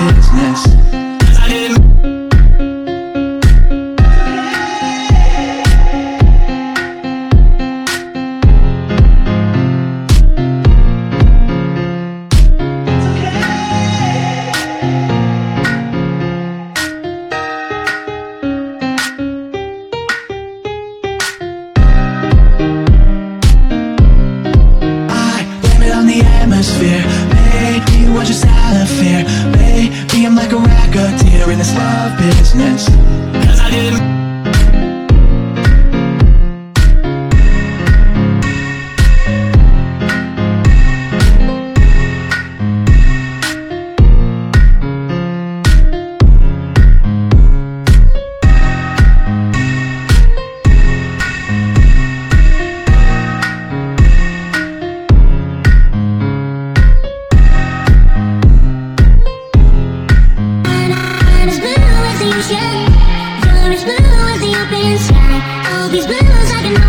business. 'Cause I didn't. Maybe it was just an affair. Maybe I'm like a racketeer in this love business. 'Cause I didn't. You're as blue as the open sky. All these blues I can